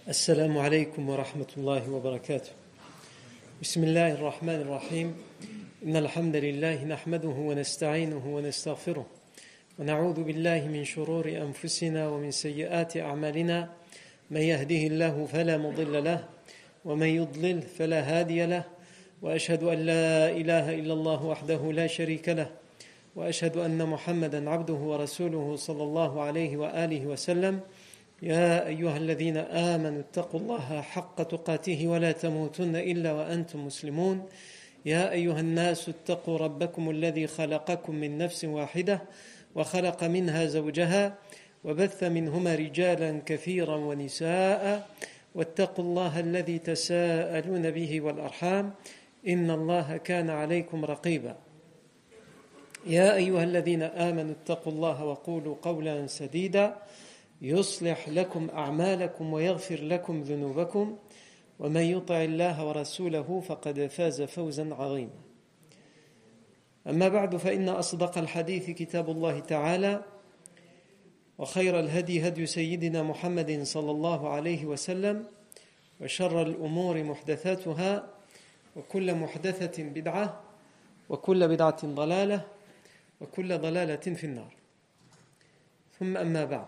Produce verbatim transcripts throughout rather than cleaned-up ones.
السلام عليكم ورحمة الله وبركاته. بسم الله الرحمن الرحيم. إن الحمد لله نحمده ونستعينه ونستغفره ونعوذ بالله من شرور أنفسنا ومن سيئات أعمالنا. من يهده الله فلا مضل له ومن يضلل فلا هادي له وأشهد أن لا إله إلا الله وحده لا شريك له وأشهد أن محمدا عبده ورسوله صلى الله عليه وآله وسلم. يا أيها الذين آمنوا اتقوا الله حق تقاته ولا تموتن إلا وأنتم مسلمون. يا أيها الناس اتقوا ربكم الذي خلقكم من نفس واحدة وخلق منها زوجها وبث منهما رجالا كثيرا ونساء واتقوا الله الذي تساءلون به والأرحام إن الله كان عليكم رقيبا. يا أيها الذين آمنوا اتقوا الله وقولوا قولا سديدا يصلح لكم أعمالكم ويغفر لكم ذنوبكم ومن يطع الله ورسوله فقد فاز فوزا عظيما. أما بعد فإن أصدق الحديث كتاب الله تعالى وخير الهدي هدي سيدنا محمد صلى الله عليه وسلم وشر الأمور محدثاتها وكل محدثة بدعة وكل بدعة ضلالة وكل ضلالة في النار. ثم أما بعد.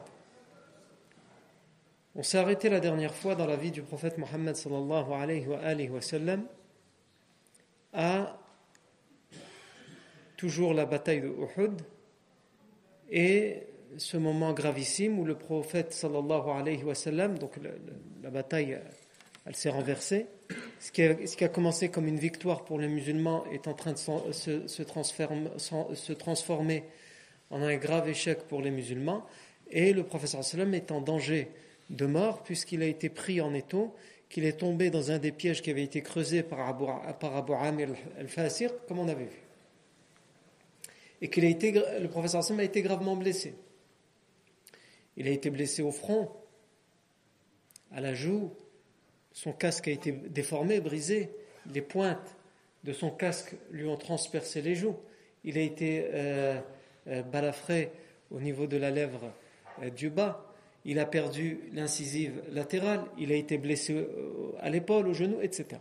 On s'est arrêté la dernière fois dans la vie du prophète Mohammed sallallahu alayhi wa alihi wa sallam à toujours la bataille de Uhud et ce moment gravissime où le prophète sallallahu alayhi wa sallam, donc la, la, la bataille elle s'est renversée, ce qui, a, ce qui a commencé comme une victoire pour les musulmans est en train de se, se, transformer, se transformer en un grave échec pour les musulmans et le prophète sallallahu alayhi wa sallam est en danger de mort puisqu'il a été pris en étau, qu'il est tombé dans un des pièges qui avait été creusé par Abu, par Abu Amir al-Fasir, comme on avait vu. Et qu'il a été, le professeur Hassan a été gravement blessé. Il a été blessé au front, à la joue, son casque a été déformé, brisé, les pointes de son casque lui ont transpercé les joues, il a été euh, euh, balafré au niveau de la lèvre euh, du bas. Il a perdu l'incisive latérale, il a été blessé à l'épaule, au genou, et cetera.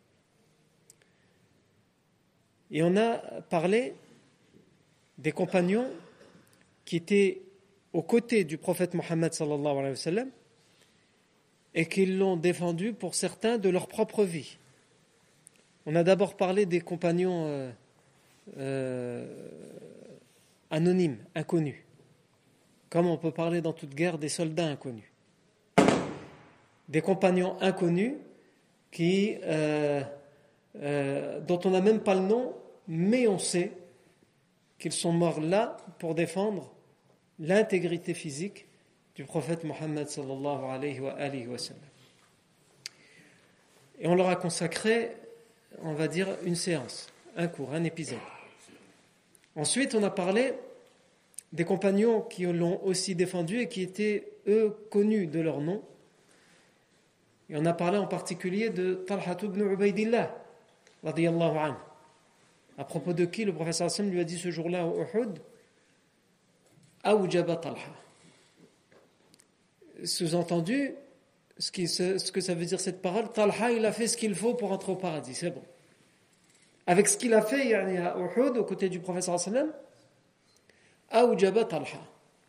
Et on a parlé des compagnons qui étaient aux côtés du prophète Mohammed sallallahu alayhi wa sallam et qui l'ont défendu pour certains de leur propre vie. On a d'abord parlé des compagnons euh, euh, anonymes, inconnus. Comme on peut parler dans toute guerre des soldats inconnus. Des compagnons inconnus qui, euh, euh, dont on n'a même pas le nom, mais on sait qu'ils sont morts là pour défendre l'intégrité physique du prophète Mohammed sallallahu alayhi wa alihi wa sallam. Et on leur a consacré, on va dire, une séance, un cours, un épisode. Ensuite, on a parlé des compagnons qui l'ont aussi défendu et qui étaient, eux, connus de leur nom. Et on a parlé en particulier de Talha ibn Ubaydillah, radiyallahu anhu, à propos de qui le professeur Hassan lui a dit ce jour-là au Uhud, Awjaba Talha. Sous-entendu, ce, qui, ce que ça veut dire cette parole, Talha, il a fait ce qu'il faut pour entrer au paradis, c'est bon. Avec ce qu'il a fait à Uhud, aux côtés du professeur Hassan, Awjaba Talha.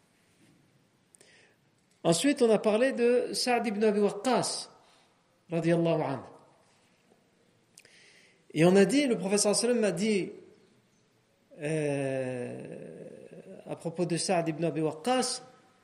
Ensuite, on a parlé de Sa'd ibn Abi Waqqas, radiyallahu anhu. Et on a dit, le professeur sallam a dit, euh, à propos de Sa'd ibn Abi Waqqas,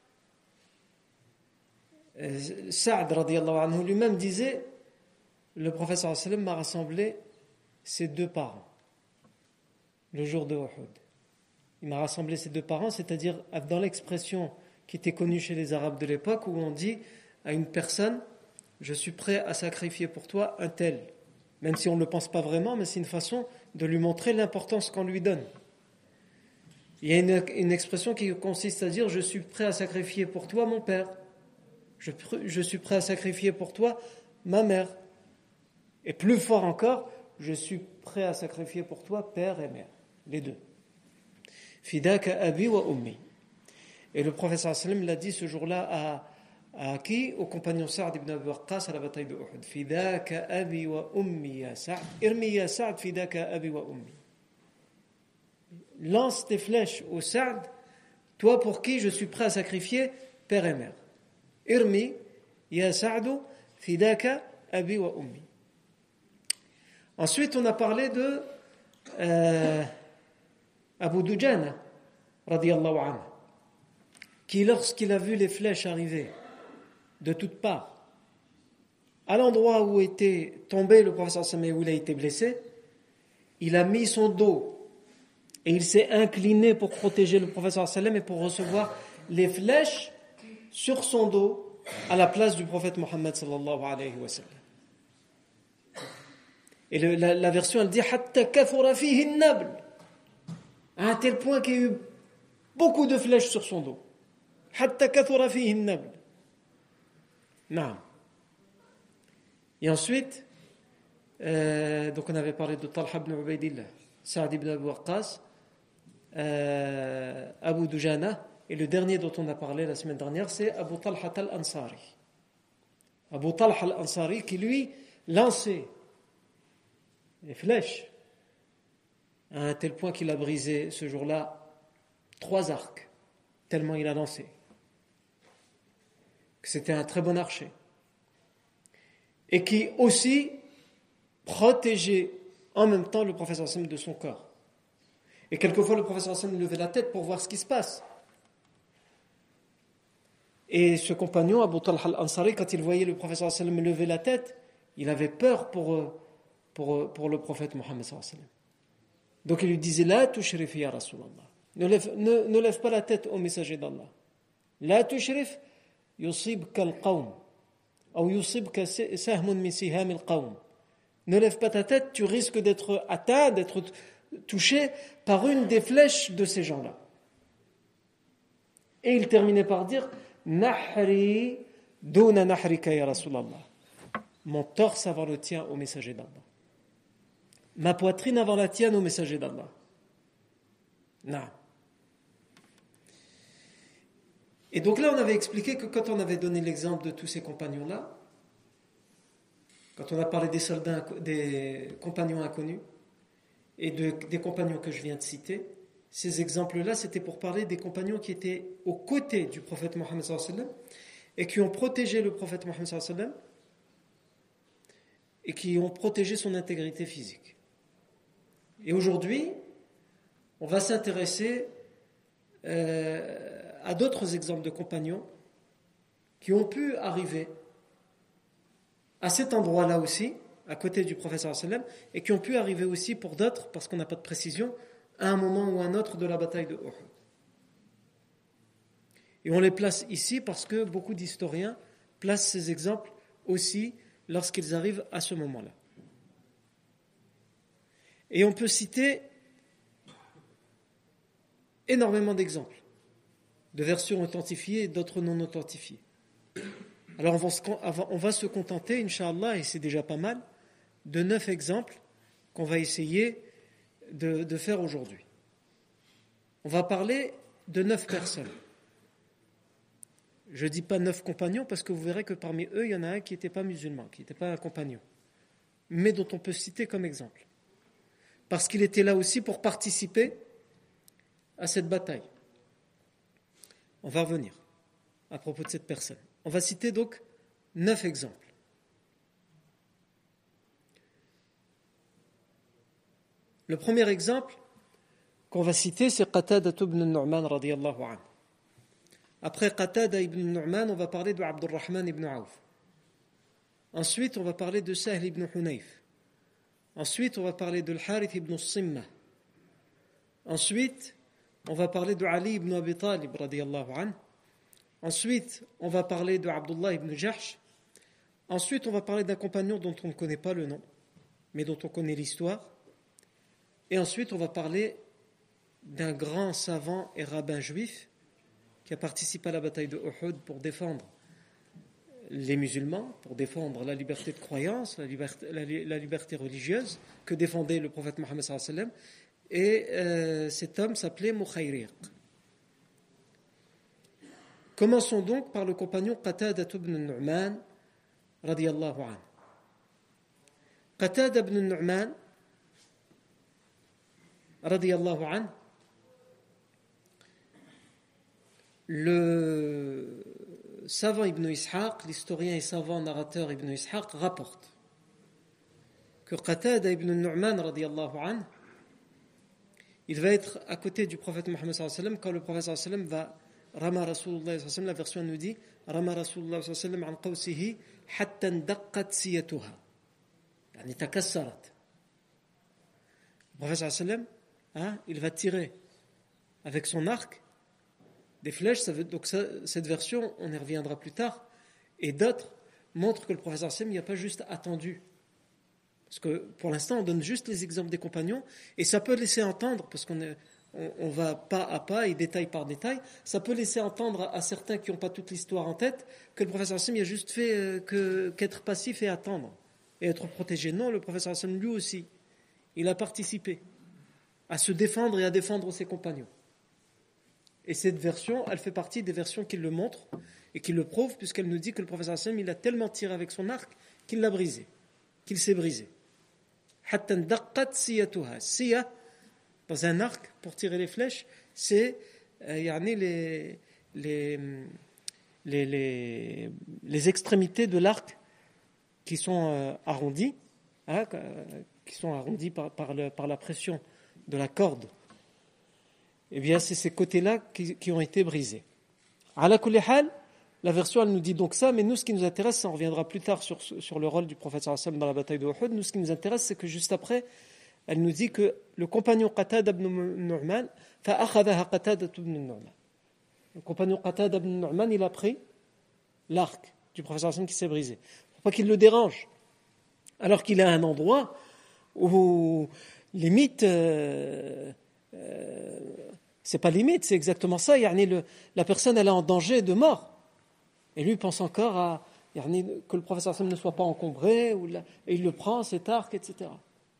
euh, Sa'd, radiyallahu anhu, lui-même disait, le professeur sallam m'a rassemblé ses deux parents, le jour de Uhud. Il m'a rassemblé ses deux parents, c'est-à-dire dans l'expression qui était connue chez les Arabes de l'époque, où on dit à une personne, je suis prêt à sacrifier pour toi un tel. Même si on ne le pense pas vraiment, mais c'est une façon de lui montrer l'importance qu'on lui donne. Il y a une, une expression qui consiste à dire, je suis prêt à sacrifier pour toi mon père. Je, je suis prêt à sacrifier pour toi ma mère. Et plus fort encore, je suis prêt à sacrifier pour toi père et mère. Les deux. Fidaka abi wa ummi. Et le professeur sallam l'a dit ce jour-là à, À qui? Au compagnon Sa'd ibn Abi Waqqas à la bataille de Uhud. Fidaka abi wa ummi ya Sa'd. Irmi ya Sa'd fidaka abi wa ummi. Lance tes flèches au Sa'd, toi pour qui je suis prêt à sacrifier père et mère. Irmi ya Sa'd fidaka abi wa ummi. Ensuite, on a parlé de euh, Abu Dujana, radiyallahu anhu, qui lorsqu'il a vu les flèches arriver de toutes parts, à l'endroit où était tombé le prophète sallallahu alayhi wa sallam, où il a été blessé, il a mis son dos et il s'est incliné pour protéger le prophète sallallahu alayhi wa sallam et pour recevoir les flèches sur son dos à la place du prophète Mohammed sallallahu alayhi wa sallam. Et le, la, la version elle dit hatta kathura fihi an-nabl, à un tel point qu'il y a eu beaucoup de flèches sur son dos. Hatta kathura fihi an-nabl. Non. Et ensuite, euh, donc on avait parlé de Talha ibn Ubaydillah, Sa'd ibn Abi Waqqas, euh, Abu Dujana, et le dernier dont on a parlé la semaine dernière, c'est Abu Talha al-Ansari. Abu Talha al-Ansari qui lui lançait les flèches à un tel point qu'il a brisé ce jour-là trois arcs, tellement il a lancé. C'était un très bon archer. Et qui aussi protégeait en même temps le prophète sallallahu alayhi wa sallam de son corps. Et quelquefois le prophète sallallahu alayhi wa sallam levait la tête pour voir ce qui se passe. Et ce compagnon, Abu Talha al-Ansari, quand il voyait le prophète sallallahu alayhi wa sallam lever la tête, il avait peur pour, pour, pour le prophète Mohammed sallallahu alayhi wa sallam. Donc il lui disait La tushrif ya Rasulallah. Ne lève, ne, ne lève pas la tête au messager d'Allah. La tushrif yusibka al-qawm. Ou yusibka sahmun min siham al-qawm. Ne lève pas ta tête, tu risques d'être atteint, d'être touché par une des flèches de ces gens-là. Et il terminait par dire Nahri duna nahrika ya Rasulallah. Mon torse avant le tien au messager d'Allah. Ma poitrine avant la tienne au messager d'Allah. Non. Et donc là, on avait expliqué que quand on avait donné l'exemple de tous ces compagnons-là, quand on a parlé des soldats, des compagnons inconnus et de, des compagnons que je viens de citer, ces exemples-là, c'était pour parler des compagnons qui étaient aux côtés du prophète Mohammed sallallahu alayhi wa sallam et qui ont protégé le prophète Mohammed sallallahu alayhi wa sallam et qui ont protégé son intégrité physique. Et aujourd'hui, on va s'intéresser euh, à d'autres exemples de compagnons qui ont pu arriver à cet endroit-là aussi, à côté du prophète sallallahu alayhi wa sallam, et qui ont pu arriver aussi pour d'autres, parce qu'on n'a pas de précision, à un moment ou à un autre de la bataille de Uhud. Et on les place ici parce que beaucoup d'historiens placent ces exemples aussi lorsqu'ils arrivent à ce moment-là. Et on peut citer énormément d'exemples, de versions authentifiées et d'autres non authentifiées. Alors on va se, on va se contenter, Inch'Allah, et c'est déjà pas mal, de neuf exemples qu'on va essayer de, de faire aujourd'hui. On va parler de neuf personnes. Je ne dis pas neuf compagnons parce que vous verrez que parmi eux, il y en a un qui n'était pas musulman, qui n'était pas un compagnon, mais dont on peut citer comme exemple. Parce qu'il était là aussi pour participer à cette bataille. On va revenir à propos de cette personne. On va citer donc neuf exemples. Le premier exemple qu'on va citer, c'est Qatada ibn Nu'man radiyallahu anhu. Après Qatada ibn Nu'man, on va parler de Abdurrahman ibn Auf. Ensuite, on va parler de Sahl ibn Hunayf. Ensuite, on va parler de Al-Harith ibn Simma. Ensuite, on va parler de Ali ibn Abi Talib radiyallahu anhu. Ensuite, on va parler de Abdullah ibn Jahsh. Ensuite, on va parler d'un compagnon dont on ne connaît pas le nom, mais dont on connaît l'histoire. Et ensuite, on va parler d'un grand savant et rabbin juif qui a participé à la bataille de Uhud pour défendre les musulmans, pour défendre la liberté de croyance, la liberté, la, la liberté religieuse que défendait le prophète Mohammed sallallahu alayhi wa sallam. Et euh, cet homme s'appelait Mukhayriq. Commençons donc par le compagnon Qatada ibn Nu'man radiyallahu anhu. Qatada ibn Nu'man radiyallahu anhu, le savant Ibn Ishaq, l'historien et savant narrateur Ibn Ishaq rapporte que Qatada ibn Nu'man radiyallahu anhu, il va être à côté du prophète Mohammed sallallahu alayhi wa sallam quand le prophète sallallahu alayhi wa sallam va Rama Rasulullah sallallahu alayhi wa sallam, la version nous dit Rama Rasulullah sallallahu alayhi wa sallam an qawsihi hatta ndaqqat siyatuha, yani takassarat. Le prophète sallallahu alayhi wa sallam, hein, il va tirer avec son arc des flèches, ça veut, donc ça, cette version, on y reviendra plus tard, et d'autres montrent que le prophète sallallahu alayhi wa sallam n'y a pas juste attendu. Parce que pour l'instant, on donne juste les exemples des compagnons, et ça peut laisser entendre, parce qu'on est, on, on va pas à pas et détail par détail, ça peut laisser entendre à, à certains qui n'ont pas toute l'histoire en tête que le prophète sallallahu alayhi wa sallam, il a juste fait euh, que, qu'être passif et attendre, et être protégé. Non, le prophète sallallahu alayhi wa sallam, lui aussi, il a participé à se défendre et à défendre ses compagnons. Et cette version, elle fait partie des versions qui le montrent et qui le prouvent, puisqu'elle nous dit que le prophète sallallahu alayhi wa sallam, il a tellement tiré avec son arc qu'il l'a brisé, qu'il s'est brisé. Hatta ndaqqat siyatuha. Siya, dans un arc, pour tirer les flèches, c'est euh, yani les, les, les, les, les extrémités de l'arc qui sont euh, arrondies, hein, qui sont arrondies par, par, le, par la pression de la corde. Eh bien, c'est ces côtés-là qui, qui ont été brisés. Ala kulli hal, la version, elle nous dit donc ça, mais nous, ce qui nous intéresse, ça, on reviendra plus tard sur, sur le rôle du prophète sallallahu alayhi wa sallam dans la bataille de Uhud. Nous, ce qui nous intéresse, c'est que juste après, elle nous dit que le compagnon Qatada ibn Nu'man, fa'akhadaha Qatada ibn Nu'man. Le compagnon Qatada ibn Nu'man, il a pris l'arc du prophète sallallahu alayhi wa sallam qui s'est brisé. Pour pas qu'il le dérange. Alors qu'il est à un endroit où, limite, euh, euh, c'est pas limite, c'est exactement ça. Yani le, la personne, elle est en danger de mort. Et lui pense encore à yani, que le professeur Sam ne soit pas encombré, ou la, et il le prend, cet arc, et cetera.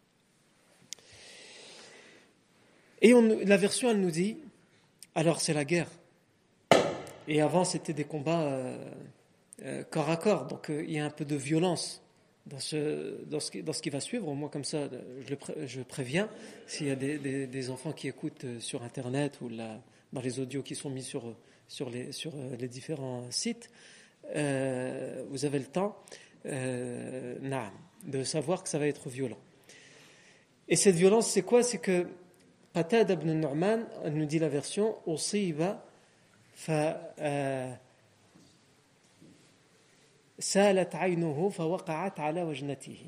Et on, la version, elle nous dit, alors c'est la guerre. Et avant, c'était des combats euh, euh, corps à corps, donc euh, il y a un peu de violence dans ce, dans ce, qui, dans ce qui va suivre. Au moins comme ça, je, le pré, je préviens, s'il y a des, des, des enfants qui écoutent sur Internet ou la, dans les audios qui sont mis sur... sur les, sur les différents sites, euh, vous avez le temps euh, nah, de savoir que ça va être violent. Et cette violence, c'est quoi? C'est que Qatada ibn Nu'man, nous dit la version, usiba fa salat aynuhu fa waqa'at ala wajnatihi.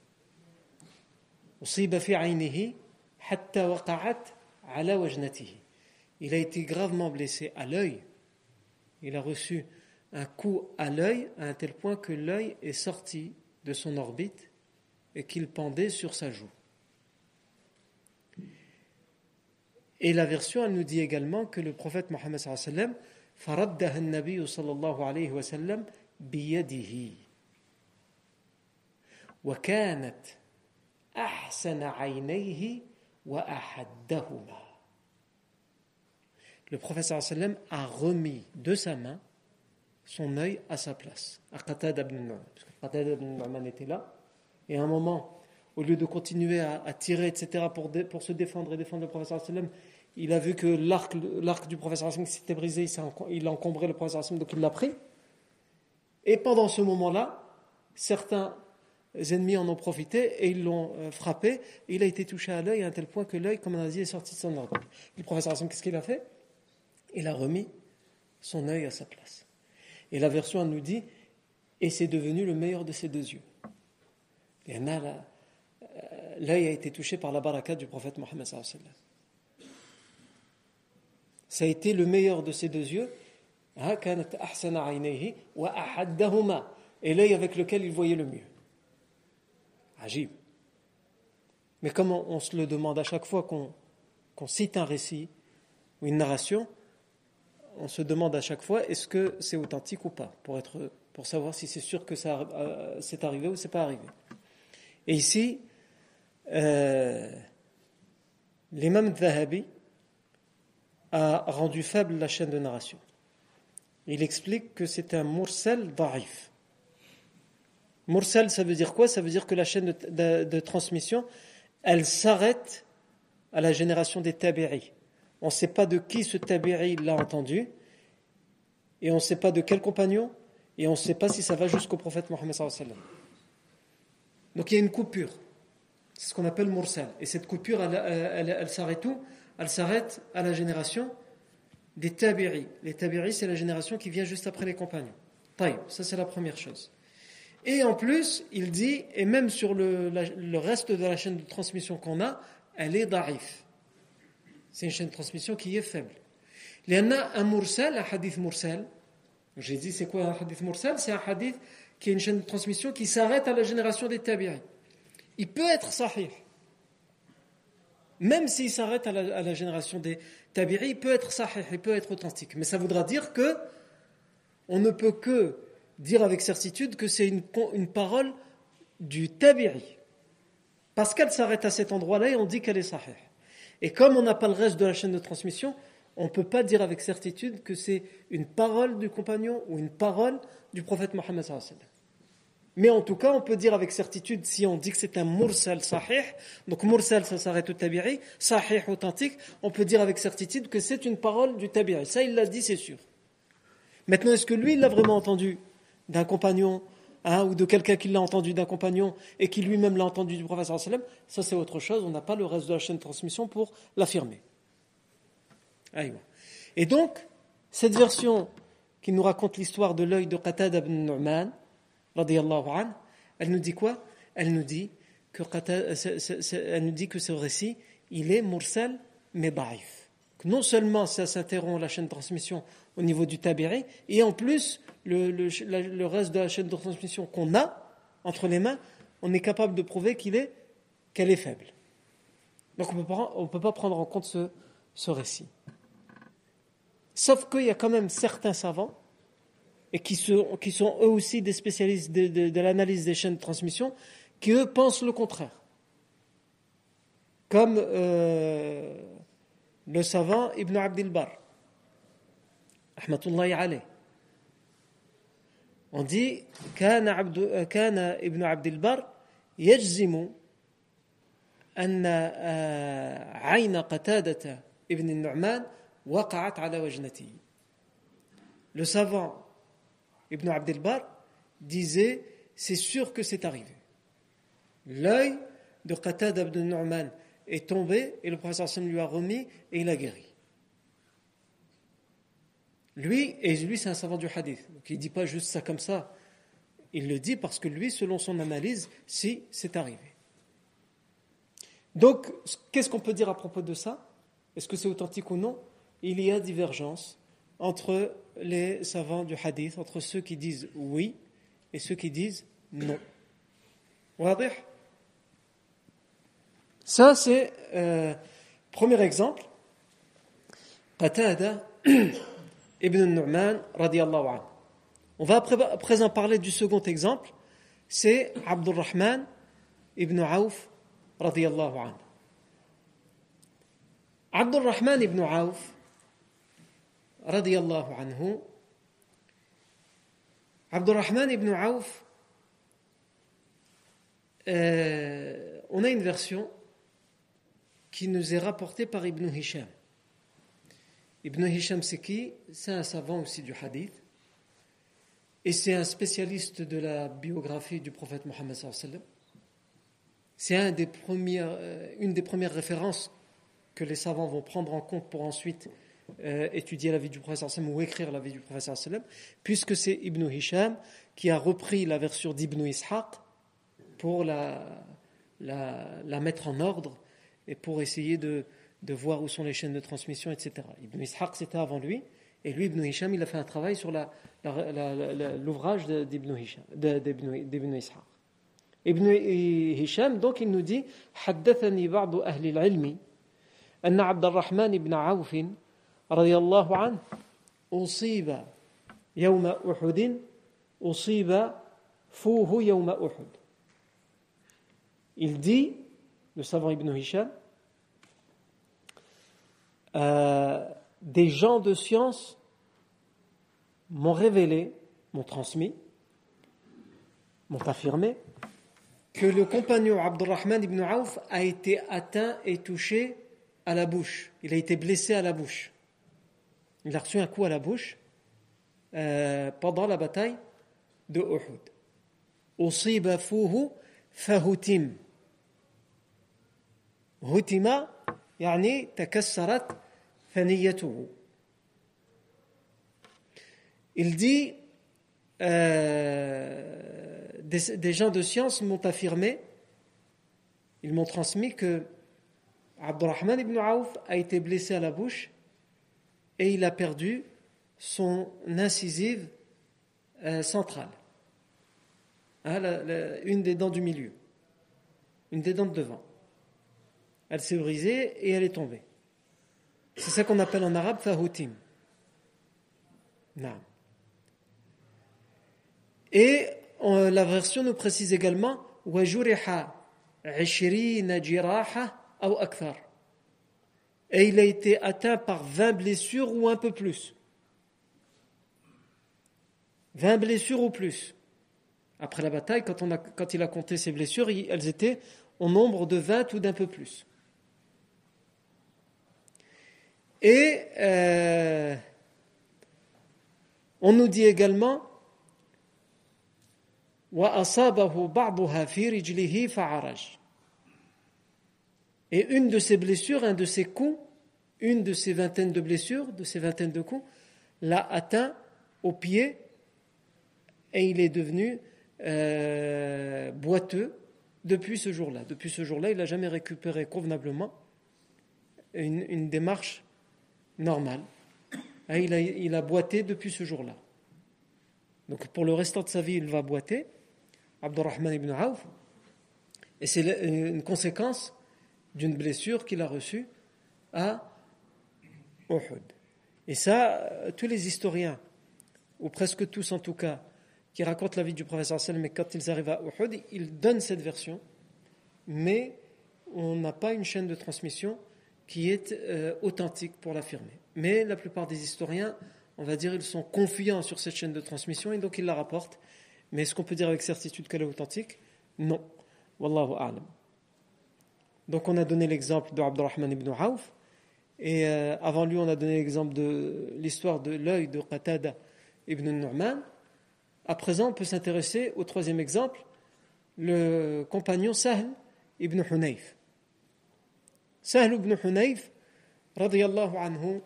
Usiba fi aynihi hatta waqa'at ala wajnatihi. Il a été gravement blessé à l'œil. Il a reçu un coup à l'œil à un tel point que l'œil est sorti de son orbite et qu'il pendait sur sa joue. Et la version, elle nous dit également que le prophète Mohammed sallallahu alayhi wa sallam faraddaha an-nabiy sallallahu alayhi wa sallam biyadihi wa kanat ahsana aynayhi wa ahaddahuma. Le prophète sallallahu alayhi wa sallam a remis de sa main son œil à sa place, à Qatada ibn Nu'man. Parce que Qatada ibn Nu'man était là, et à un moment, au lieu de continuer à, à tirer, et cetera, pour, dé, pour se défendre et défendre le prophète sallallahu alayhi wa sallam, il a vu que l'arc, l'arc du prophète sallallahu alayhi wa sallam s'était brisé, il, il a encombré le prophète sallallahu alayhi wa sallam, donc il l'a pris. Et pendant ce moment-là, certains ennemis en ont profité et ils l'ont euh, frappé, et il a été touché à l'œil à un tel point que l'œil, comme on a dit, est sorti de son ordre. Le prophète sallallahu alayhi wa sallam, qu'est-ce qu'il a fait? Il a remis son œil à sa place. Et la version elle nous dit, et c'est devenu le meilleur de ses deux yeux. Et là, là, l'œil a été touché par la baraka du prophète Mohammed sallallahu alayhi wa sallam. Ça a été le meilleur de ses deux yeux. Et l'œil avec lequel il voyait le mieux. Ajib. Mais comme on, on se le demande à chaque fois qu'on, qu'on cite un récit ou une narration, on se demande à chaque fois est-ce que c'est authentique ou pas, pour, être, pour savoir si c'est sûr que ça euh, c'est arrivé ou c'est pas arrivé. Et ici, euh, l'imam Dhahabi a rendu faible la chaîne de narration. il explique que c'est un mursal da'if. Mursal, ça veut dire quoi? Ça veut dire que la chaîne de, de, de transmission, elle s'arrête à la génération des tabi'i. On ne sait pas de qui ce tabi'i l'a entendu, et on ne sait pas de quel compagnon, et on ne sait pas si ça va jusqu'au prophète Mohammed sallallahu alayhi wa sallam. Donc il y a une coupure. C'est ce qu'on appelle mursal. Et cette coupure, elle, elle, elle, elle s'arrête où? Elle s'arrête à la génération des tabi'i. Les tabi'i, c'est la génération qui vient juste après les compagnons. Taïb, ça c'est la première chose. Et en plus, il dit, et même sur le, la, le reste de la chaîne de transmission qu'on a, elle est da'if. C'est une chaîne de transmission qui est faible. Il y en a un mursal, un hadith mursal. J'ai dit, c'est quoi un hadith mursal? C'est un hadith qui est une chaîne de transmission qui s'arrête à la génération des tabi'i. Il peut être sahih. Même s'il s'arrête à la, à la génération des tabi'i, il peut être sahih, il peut être authentique. Mais ça voudra dire que on ne peut que dire avec certitude que c'est une, une parole du tabi'i. Parce qu'elle s'arrête à cet endroit-là et on dit qu'elle est sahih. Et comme on n'a pas le reste de la chaîne de transmission, on ne peut pas dire avec certitude que c'est une parole du compagnon ou une parole du prophète Mohammed sallallahu alayhi wa sallam. Mais en tout cas, on peut dire avec certitude, si on dit que c'est un mursal sahih, donc mursal ça s'arrête au tabi'i, sahih authentique, on peut dire avec certitude que c'est une parole du tabi'i. Ça, il l'a dit, c'est sûr. Maintenant, est-ce que lui, il l'a vraiment entendu d'un compagnon, hein, ou de quelqu'un qui l'a entendu d'un compagnon et qui lui-même l'a entendu du prophète sallallahu alayhi wa sallam? Ça, c'est autre chose. On n'a pas le reste de la chaîne de transmission pour l'affirmer. Aïwa. Et donc, cette version qui nous raconte l'histoire de l'œil de Qatada ibn Nu'man, radiyallahu anhu, elle nous dit quoi? Elle nous dit que Qatada, c'est, c'est, c'est, elle nous dit que ce récit, il est mursal mais da'if. Non seulement ça s'interrompt la chaîne de transmission au niveau du tabi'i, et en plus le, le, le reste de la chaîne de transmission qu'on a entre les mains, on est capable de prouver qu'il est, qu'elle est faible. Donc on ne peut pas prendre en compte ce, ce récit. Sauf qu'il y a quand même certains savants, et qui sont, qui sont eux aussi des spécialistes de, de, de l'analyse des chaînes de transmission, qui eux pensent le contraire. Comme euh, le savant Ibn Abdil Bar, rahmatullahi alayh. On dit كان عبد كان ابن عبد البر يجزم أن عين قتادة ابن النعمان وقعت على وجنته. Le savant Ibn Abdel Bar disait, c'est sûr que c'est arrivé. L'œil de Qatada ibn Nu'man est tombé et le prophète sallallahu alayhi wa sallam lui a remis et il a guéri. Lui, et lui c'est un savant du hadith, donc il ne dit pas juste ça comme ça, il le dit parce que lui, selon son analyse, si c'est arrivé. Donc, qu'est-ce qu'on peut dire à propos de ça? Est-ce que c'est authentique ou non? Il y a divergence entre les savants du hadith, entre ceux qui disent oui et ceux qui disent non. Wadih? Ça, c'est euh, premier exemple. Qatada ibn Nu'man radiyallahu anhu. On va à présent parler du second exemple. C'est Abdurrahman ibn Auf radiyallahu anhu. Abdurrahman ibn Auf radiyallahu anhu. Abdurrahman ibn Auf, euh, on a une version qui nous est rapportée par Ibn Hisham. Ibn Hisham, c'est qui? C'est un savant aussi du hadith. Et c'est un spécialiste de la biographie du prophète Mohammed sallallahu alayhi wa sallam. C'est un des premières, euh, une des premières références que les savants vont prendre en compte pour ensuite euh, étudier la vie du prophète sallallahu alayhi wa sallam ou écrire la vie du prophète sallallahu alayhi wa sallam, puisque c'est Ibn Hisham qui a repris la version d'Ibn Ishaq pour la, la, la mettre en ordre et pour essayer de, de voir où sont les chaînes de transmission, et cetera. Ibn Ishaq, c'était avant lui, et lui, Ibn Hisham, il a fait un travail sur la, la, la, la, l'ouvrage d'Ibn Hisham, d'Ibn, d'Ibn Ishaq. Ibn Hisham, donc, il nous dit حدثني بعض أهل العلم أن عبد الرحمن بن عوف رضي الله عنه أصيب يوم أحد أصيب فوه يوم أحد. Il dit, le savant Ibn Hisham, euh, des gens de science m'ont révélé, m'ont transmis, m'ont affirmé que le compagnon Abdurrahman ibn Auf a été atteint et touché à la bouche. Il a été blessé à la bouche. Il a reçu un coup à la bouche euh, pendant la bataille de Uhud. Usiba fuhu fahutim. Hutima, yani takassarat faniyatuhu. Il dit, euh, des, des gens de science m'ont affirmé, ils m'ont transmis que Abdurrahman ibn Auf a été blessé à la bouche et il a perdu son incisive euh, centrale, hein, la, la, une des dents du milieu, une des dents de devant. Elle s'est brisée et elle est tombée. C'est ça qu'on appelle en arabe fahutim. Non. Et on, la version nous précise également wajuriha ishrina jiraha aw akthar. Et il a été atteint par vingt blessures ou un peu plus. vingt blessures ou plus. Après la bataille, quand, on a, quand il a compté ses blessures, elles étaient au nombre de vingt ou d'un peu plus. Et euh, on nous dit également وَأَصَابَهُ بَعْضُهَا فِي رِجْلِهِ فَعَرَجْ. Et une de ces blessures, un de ces coups, une de ces vingtaines de blessures, de ces vingtaines de coups, l'a atteint au pied et il est devenu euh, boiteux depuis ce jour-là. Depuis ce jour-là, il n'a jamais récupéré convenablement une, une démarche normale. Et il a, il a boité depuis ce jour-là. Donc pour le restant de sa vie, il va boiter, Abdurrahman ibn Auf, et c'est une conséquence d'une blessure qu'il a reçue à Uhud. Et ça, tous les historiens, ou presque tous en tout cas, qui racontent la vie du prophète sallam, mais quand ils arrivent à Uhud, ils donnent cette version, mais on n'a pas une chaîne de transmission qui est euh, authentique pour l'affirmer. Mais la plupart des historiens, on va dire, ils sont confiants sur cette chaîne de transmission et donc ils la rapportent. Mais est-ce qu'on peut dire avec certitude qu'elle est authentique? Non. Wallahu a'lam. Donc on a donné l'exemple de Abdurrahman ibn Auf et euh, avant lui on a donné l'exemple de l'histoire de l'œil de Qatada ibn Nu'man. À présent on peut s'intéresser au troisième exemple, le compagnon Sahl ibn Hunayf. Sahl ibn Hunayf, radiyallahu anhu,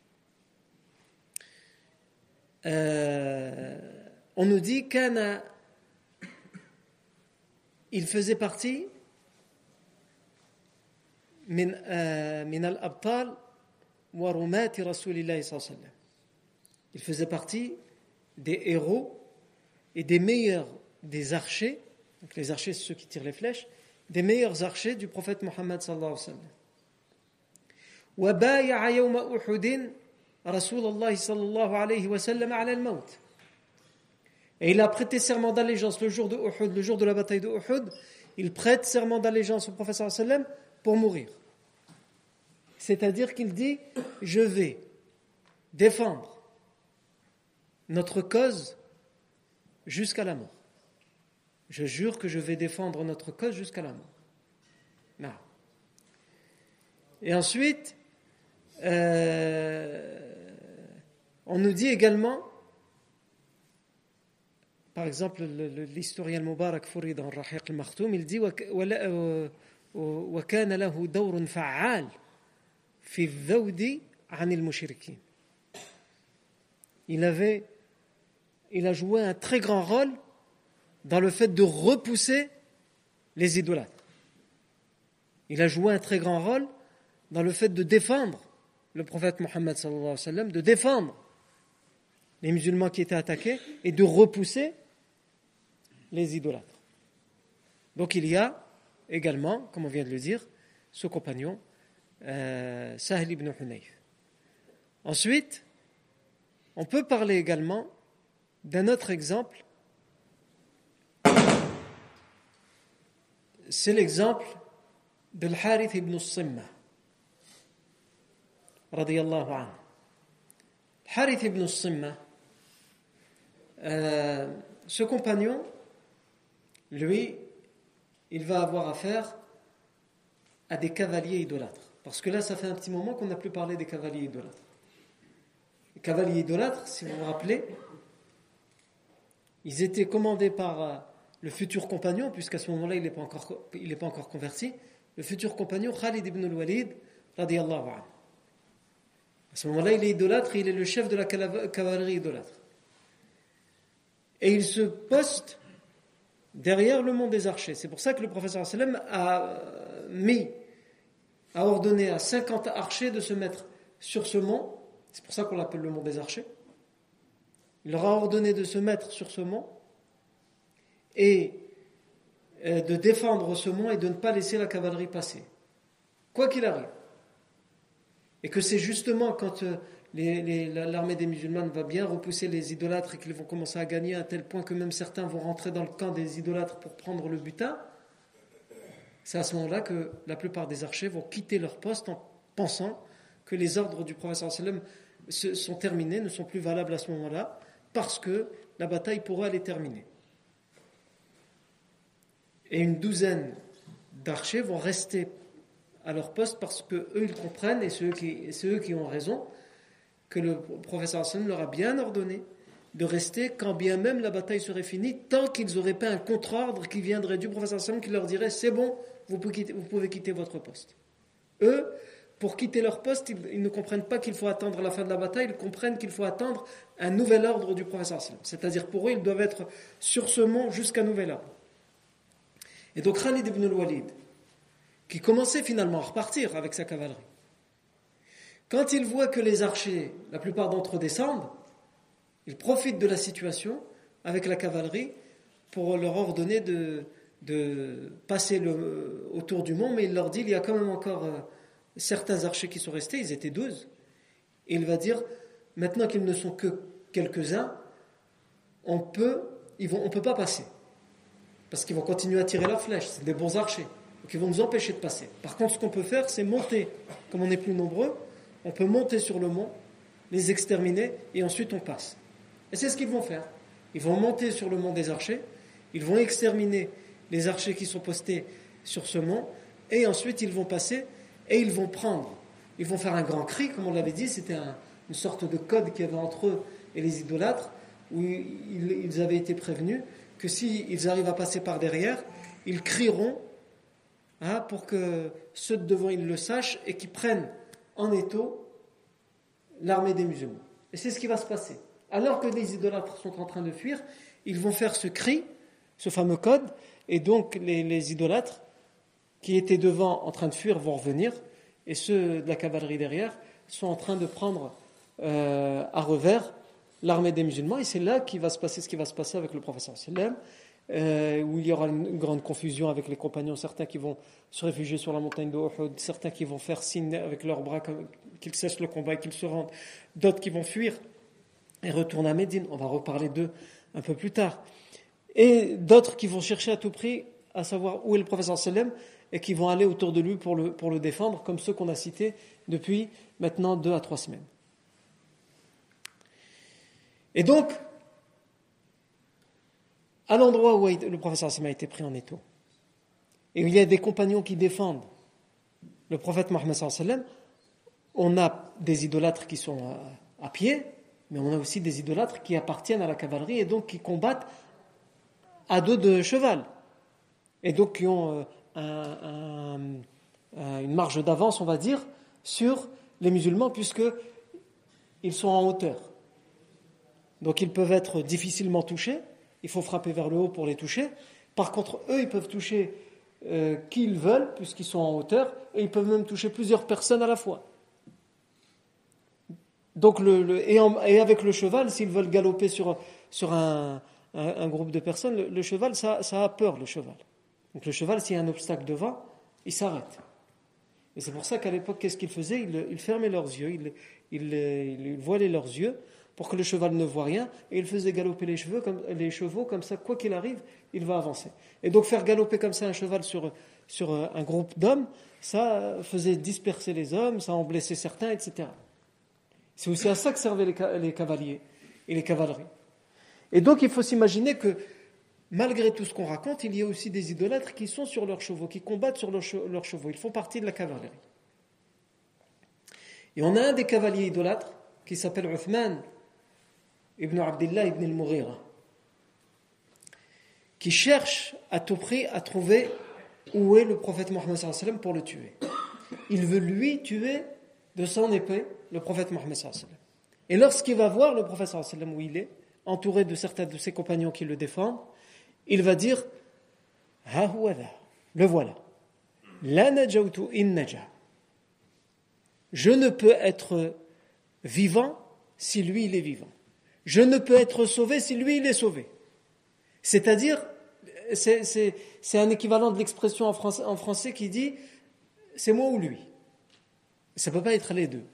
euh, on nous dit qu'il faisait partie min min al-abtal wa rumati rasulillahi sallallahu alayhi wa sallam. Il faisait partie des héros et des meilleurs des archers, donc les archers c'est ceux qui tirent les flèches, des meilleurs archers du prophète Mohammed sallallahu alayhi wa sallam. Wa baya'a yawma Uhud Rasulullah sallallahu alayhi wa sallam ala al-maut. Et il a prêté serment d'allégeance le jour de Uhud, le jour de la bataille de Uhud, il prête serment d'allégeance au prophète sallallahu alayhi wa sallam pour mourir. C'est-à-dire qu'il dit, je vais défendre notre cause jusqu'à la mort. Je jure que je vais défendre notre cause jusqu'à la mort. Non. Et ensuite, euh, on nous dit également, par exemple, l'historien Mubarak Furi dans Rahiq al-Makhtoum, il dit وَكَانَ لَهُ دَوْرٌ فَعَّالٌ فِي الذَّوْدِ عَنِ الْمُشْرِكِينَ. Il avait, il a joué un très grand rôle dans le fait de repousser les idolâtres. Il a joué un très grand rôle dans le fait de défendre le prophète Mohammed sallallahu alayhi wa sallam, de défendre les musulmans qui étaient attaqués et de repousser les idolâtres. Donc il y a également, comme on vient de le dire, ce compagnon, euh, Sahl ibn Hunayf. Ensuite, on peut parler également d'un autre exemple. C'est l'exemple de Al-Harith ibn Simma, radiyallahu anhu. Al-Harith ibn Simma, euh, ce compagnon, lui, il va avoir affaire à des cavaliers idolâtres. Parce que là, ça fait un petit moment qu'on n'a plus parlé des cavaliers idolâtres. Les cavaliers idolâtres, si vous vous rappelez, ils étaient commandés par euh, le futur compagnon, puisqu'à ce moment-là, il n'est pas encore, il n'est pas encore converti, le futur compagnon Khalid ibn al-Walid, radiyallahu anhu. À ce moment-là, il est idolâtre et il est le chef de la cavalerie idolâtre. Et il se poste derrière le mont des archers. C'est pour ça que le prophète sallam a mis, a ordonné à cinquante archers de se mettre sur ce mont. C'est pour ça qu'on l'appelle le mont des archers. Il leur a ordonné de se mettre sur ce mont et de défendre ce mont et de ne pas laisser la cavalerie passer, quoi qu'il arrive. Et que c'est justement quand les, les, l'armée des musulmans va bien repousser les idolâtres et qu'ils vont commencer à gagner à tel point que même certains vont rentrer dans le camp des idolâtres pour prendre le butin, c'est à ce moment-là que la plupart des archers vont quitter leur poste en pensant que les ordres du prophète sallam sont terminés, ne sont plus valables à ce moment-là, parce que la bataille pour eux elle est terminée. Et une douzaine d'archers vont rester à leur poste parce que eux ils comprennent, et c'est eux qui, c'est eux qui ont raison, que le prophète sallam leur a bien ordonné de rester quand bien même la bataille serait finie, tant qu'ils n'auraient pas un contre-ordre qui viendrait du prophète sallam qui leur dirait c'est bon, vous pouvez quitter, vous pouvez quitter votre poste. Eux, pour quitter leur poste, ils, ils ne comprennent pas qu'il faut attendre la fin de la bataille, ils comprennent qu'il faut attendre un nouvel ordre du prophète sallam. C'est-à-dire pour eux, ils doivent être sur ce mont jusqu'à nouvel ordre. Et donc Khalid ibn al-Walid, qui commençait finalement à repartir avec sa cavalerie, quand il voit que les archers, la plupart d'entre eux descendent, il profite de la situation avec la cavalerie pour leur ordonner de, de passer le, autour du mont, mais il leur dit, il y a quand même encore euh, certains archers qui sont restés, ils étaient douze, et il va dire, maintenant qu'ils ne sont que quelques-uns, on peut, ils vont, on peut pas passer, parce qu'ils vont continuer à tirer leurs flèches, c'est des bons archers, donc ils vont nous empêcher de passer. Par contre, ce qu'on peut faire, c'est monter, comme on est plus nombreux, on peut monter sur le mont, les exterminer, et ensuite on passe. Et c'est ce qu'ils vont faire. Ils vont monter sur le mont des archers, ils vont exterminer les archers qui sont postés sur ce mont, et ensuite ils vont passer, et ils vont prendre, ils vont faire un grand cri, comme on l'avait dit, c'était un, une sorte de code qu'il y avait entre eux et les idolâtres, où ils, ils avaient été prévenus que s'ils arrivent à passer par derrière, ils crieront hein, pour que ceux de devant ils le sachent, et qu'ils prennent en étau l'armée des musulmans. Et c'est ce qui va se passer. Alors que les idolâtres sont en train de fuir, ils vont faire ce cri, ce fameux code, et donc les, les idolâtres qui étaient devant en train de fuir vont revenir, et ceux de la cavalerie derrière sont en train de prendre euh, à revers l'armée des musulmans, et c'est là qu'il va se passer ce qui va se passer avec le prophète sallam, euh, où il y aura une grande confusion avec les compagnons, certains qui vont se réfugier sur la montagne de Uhud, certains qui vont faire signe avec leurs bras comme, qu'ils cessent le combat et qu'ils se rendent, d'autres qui vont fuir et retournent à Médine, on va reparler d'eux un peu plus tard, et d'autres qui vont chercher à tout prix à savoir où est le prophète sallam et qui vont aller autour de lui pour le, pour le défendre, comme ceux qu'on a cités depuis maintenant deux à trois semaines. Et donc, à l'endroit où le prophète sallam a été pris en étau, et où il y a des compagnons qui défendent le prophète Mohammed sallam, on a des idolâtres qui sont à, à pied, mais on a aussi des idolâtres qui appartiennent à la cavalerie et donc qui combattent à dos de cheval, et donc qui ont un, un, une marge d'avance, on va dire, sur les musulmans, puisqu'ils sont en hauteur. Donc ils peuvent être difficilement touchés, il faut frapper vers le haut pour les toucher. Par contre, eux, ils peuvent toucher euh, qui ils veulent, puisqu'ils sont en hauteur, et ils peuvent même toucher plusieurs personnes à la fois. Donc le, le, et, en, et avec le cheval, s'ils veulent galoper sur, sur un, un, un groupe de personnes, le, le cheval, ça, ça a peur, le cheval. Donc le cheval, s'il y a un obstacle devant, il s'arrête. Et c'est pour ça qu'à l'époque, qu'est-ce qu'ils faisaient ? Ils, ils fermaient leurs yeux, ils, ils, ils voilaient leurs yeux pour que le cheval ne voit rien, et ils faisaient galoper les chevaux, comme, les chevaux, comme ça, quoi qu'il arrive, il va avancer. Et donc faire galoper comme ça un cheval sur, sur un groupe d'hommes, ça faisait disperser les hommes, ça en blessait certains, et cetera. C'est aussi à ça que servaient les, les cavaliers et les cavaleries. Et donc il faut s'imaginer que malgré tout ce qu'on raconte, il y a aussi des idolâtres qui sont sur leurs chevaux, qui combattent sur leurs chevaux. Ils font partie de la cavalerie. Et on a un des cavaliers idolâtres qui s'appelle Uthman ibn Abdullah ibn al-Mughira, qui cherche à tout prix à trouver où est le prophète Mohammed sallallahu alayhi wa sallam pour le tuer. Il veut lui tuer de son épée le prophète Mohammed sallallahu alayhi wa sallam. Et lorsqu'il va voir le prophète sallallahu alayhi wa sallam où il est, entouré de certains de ses compagnons qui le défendent, il va dire Ha huwa dha, le voilà. La najawtu in naja. Je ne peux être vivant si lui il est vivant. Je ne peux être sauvé si lui il est sauvé. C'est-à-dire, c'est, c'est, c'est un équivalent de l'expression en français, en français qui dit c'est moi ou lui. Ça ne peut pas être les deux.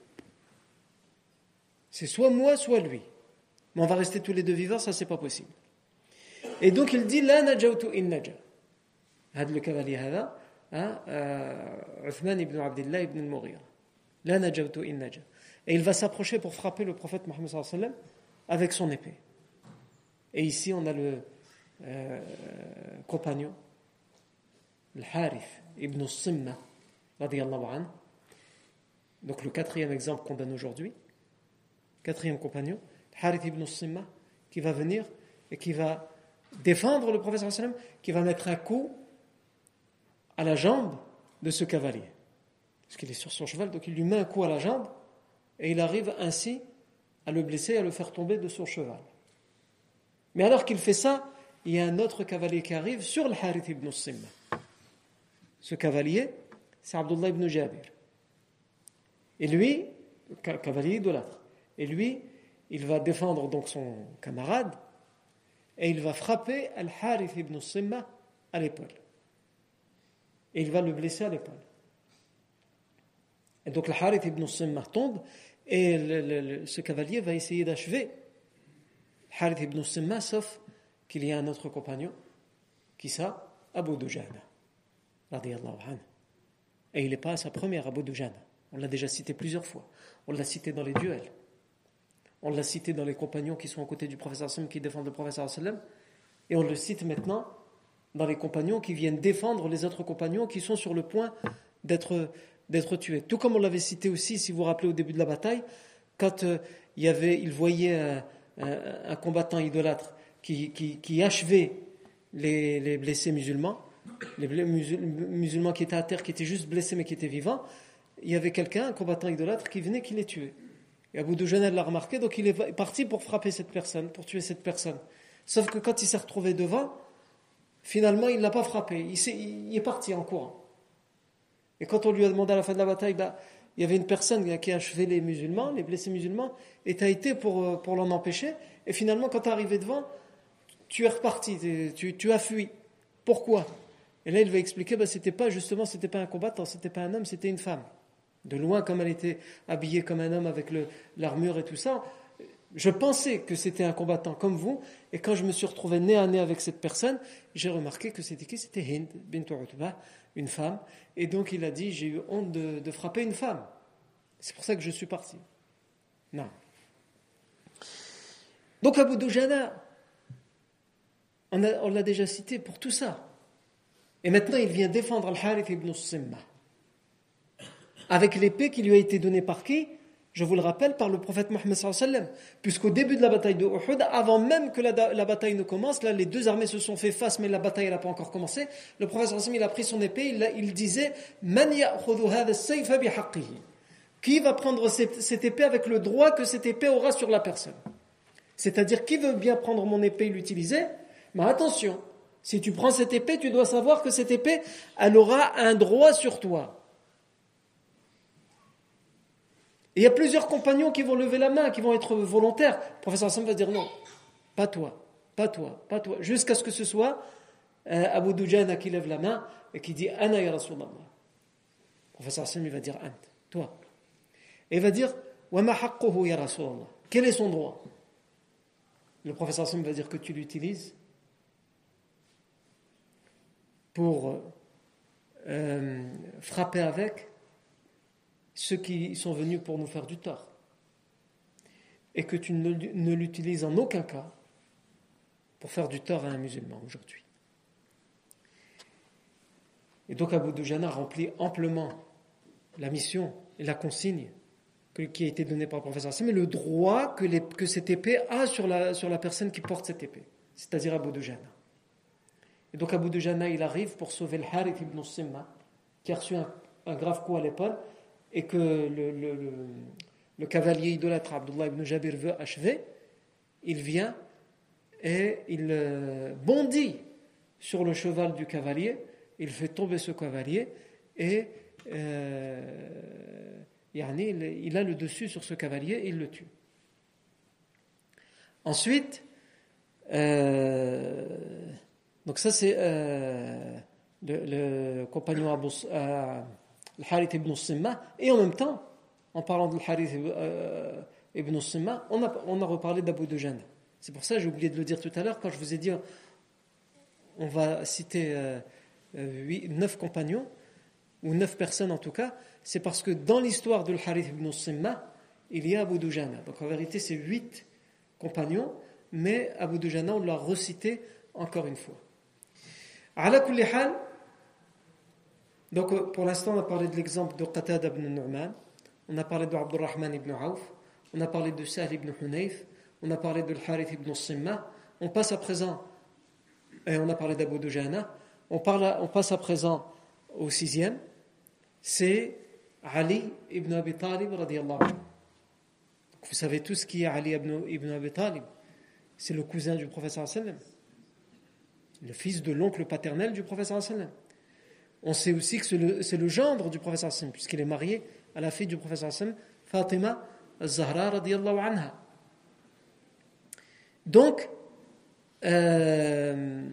C'est soit moi, soit lui. Mais on va rester tous les deux vivants, ça c'est pas possible. Et donc il dit la najawtu in naja. هذا le cavalier هذا Uthman ibn Abdullah ibn al-Mughira. La najawtu in naja. Et il va s'approcher pour frapper le prophète Mohammed sallallahu alayhi wa sallam avec son épée. Et ici on a le euh, compagnon, le Harith ibn al-Simma radiyallahu anhu. Donc le quatrième exemple qu'on donne aujourd'hui, quatrième compagnon, Harith ibn al-Simma, qui va venir et qui va défendre le prophète sallallahu alayhi wa sallam, qui va mettre un coup à la jambe de ce cavalier. Parce qu'il est sur son cheval, donc il lui met un coup à la jambe et il arrive ainsi à le blesser, à le faire tomber de son cheval. Mais alors qu'il fait ça, il y a un autre cavalier qui arrive sur le Harith ibn al-Simma. Ce cavalier, c'est Abdullah ibn Jabir. Et lui, cavalier idolâtre. Et lui, il va défendre donc son camarade et il va frapper Al-Harith ibn Simma à l'épaule. Et il va le blesser à l'épaule. Et donc Al-Harith ibn Simma tombe et le, le, le, ce cavalier va essayer d'achever Al-Harith ibn Simma, sauf qu'il y a un autre compagnon, qui ça, Abu Dujana, radiyallahu anhu. Et il n'est pas à sa première, Abu Dujana. On l'a déjà cité plusieurs fois. On l'a cité dans les duels. On l'a cité dans les compagnons qui sont à côté du professeur sallam, qui défendent le professeur sallam. Et on le cite maintenant dans les compagnons qui viennent défendre les autres compagnons qui sont sur le point d'être, d'être tués. Tout comme on l'avait cité aussi, si vous vous rappelez, au début de la bataille, quand euh, il, y avait, il voyait un, un, un combattant idolâtre qui, qui, qui achevait les, les blessés musulmans, les musulmans qui étaient à terre, qui étaient juste blessés mais qui étaient vivants, il y avait quelqu'un, un combattant idolâtre, qui venait, qui les tuait. Et Abu Dujana l'a remarqué, donc il est parti pour frapper cette personne, pour tuer cette personne. Sauf que quand il s'est retrouvé devant, finalement, il ne l'a pas frappé. Il, il est parti en courant. Et quand on lui a demandé à la fin de la bataille, bah, il y avait une personne qui a achevé les musulmans, les blessés musulmans, et tu as été pour, pour l'en empêcher. Et finalement, quand tu es arrivé devant, tu es reparti, tu, tu as fui. Pourquoi ? Et là, il va expliquer, bah, c'était pas justement, c'était pas un combattant, c'était pas un homme, c'était une femme. De loin, comme elle était habillée comme un homme avec le, l'armure et tout ça, je pensais que c'était un combattant comme vous, et quand je me suis retrouvé nez à nez avec cette personne, j'ai remarqué que c'était qui ? C'était Hind bint Utba, une femme, et donc il a dit, j'ai eu honte de, de frapper une femme. C'est pour ça que je suis parti. Non. Donc Abu Dujana, on, a, on l'a déjà cité pour tout ça. Et maintenant, il vient défendre Al-Harith ibn Simma avec l'épée qui lui a été donnée par qui ? Je vous le rappelle, par le prophète Mohammed sallallahu alayhi wa sallam. Puisqu'au début de la bataille de Uhud, avant même que la, la bataille ne commence, là les deux armées se sont fait face, mais la bataille n'a pas encore commencé, le prophète sallallahu alayhi wa sallam, il a pris son épée, il, il disait « Man ya'khudhu hadha as-sayfa bihaqqihi » Qui va prendre cette, cette épée avec le droit que cette épée aura sur la personne ? C'est-à-dire, qui veut bien prendre mon épée et l'utiliser ? Mais attention, si tu prends cette épée, tu dois savoir que cette épée, elle aura un droit sur toi. Et il y a plusieurs compagnons qui vont lever la main, qui vont être volontaires. Le professeur Hassan va dire non, pas toi, pas toi, pas toi. Jusqu'à ce que ce soit euh, Abu Dujana qui lève la main et qui dit Ana ya Rasulallah. Le professeur Hassan va dire Ant, toi. Et il va dire Wa ma haqquhu ya Rasulallah. Quel est son droit ? Le professeur Hassan va dire que tu l'utilises pour euh, frapper avec ceux qui sont venus pour nous faire du tort, et que tu ne, ne l'utilises en aucun cas pour faire du tort à un musulman aujourd'hui. Et donc Abu Dujana remplit amplement la mission et la consigne que, qui a été donnée par le professeur Hassan, mais le droit que, les, que cette épée a sur la, sur la personne qui porte cette épée, c'est-à-dire Abu Dujana. Et donc Abu Dujana, il arrive pour sauver le Harith ibn Simma, qui a reçu un, un grave coup à l'épaule, et que le, le, le, le cavalier idolâtre Abdullah ibn Jabir veut achever. Il vient et il euh, bondit sur le cheval du cavalier, il fait tomber ce cavalier, et euh, yani, il, il a le dessus sur ce cavalier et il le tue. Ensuite, euh, donc ça c'est euh, le, le compagnon Abu, euh, le Harith ibn Simma, et en même temps, en parlant de Harith euh, ibn Simma, on a, on a reparlé d'Abu Dujana. C'est pour ça que j'ai oublié de le dire tout à l'heure, quand je vous ai dit, on va citer euh, huit, neuf compagnons, ou neuf personnes en tout cas, c'est parce que dans l'histoire de Harith ibn Simma, il y a Abu Dujana. Donc en vérité, c'est huit compagnons, mais Abu Dujana, on l'a recité encore une fois. Ala kulli hal, donc pour l'instant, on a parlé de l'exemple de Qatada ibn Nu'man, on a parlé de Abdurrahman ibn Auf, on a parlé de Sahl ibn Hunayf, on a parlé de Harith ibn Simma, on passe à présent, et on a parlé d'Abu Dujana, on, parle, on passe à présent au sixième, c'est Ali ibn Abi Talib radiyallahu anhu. Vous savez tous qui est Ali ibn, ibn Abi Talib. C'est le cousin du prophète sallallahu alayhi wa sallam, le fils de l'oncle paternel du prophète sallallahu alayhi wa sallam. On sait aussi que c'est le, c'est le gendre du prophète sallallahu alayhi wa sallam, puisqu'il est marié à la fille du prophète sallallahu alayhi wa sallam, Fatima al-Zahra radiyallahu anha. Donc, euh,